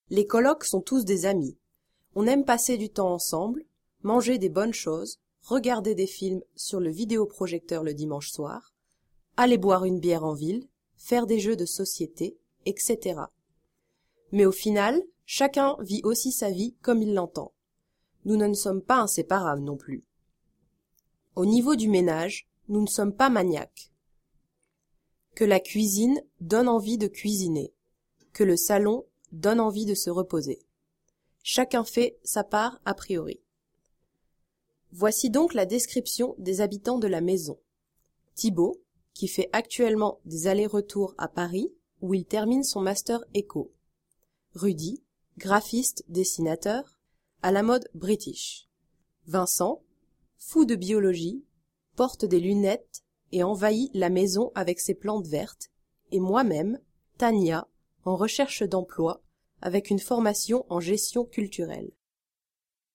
Les colocs sont tous des amis. On aime passer du temps ensemble, manger des bonnes choses, regarder des films sur le vidéoprojecteur le dimanche soir, aller boire une bière en ville, faire des jeux de société, etc. Mais au final, chacun vit aussi sa vie comme il l'entend. Nous ne sommes pas inséparables non plus. Au niveau du ménage, nous ne sommes pas maniaques. Que la cuisine donne envie de cuisiner, que le salon donne envie de se reposer. Chacun fait sa part a priori. Voici donc la description des habitants de la maison. Thibaut, qui fait actuellement des allers-retours à Paris, où il termine son master éco. Rudy, graphiste, dessinateur, à la mode british. Vincent, fou de biologie, porte des lunettes et envahit la maison avec ses plantes vertes, et moi-même, Tania, en recherche d'emploi, avec une formation en gestion culturelle.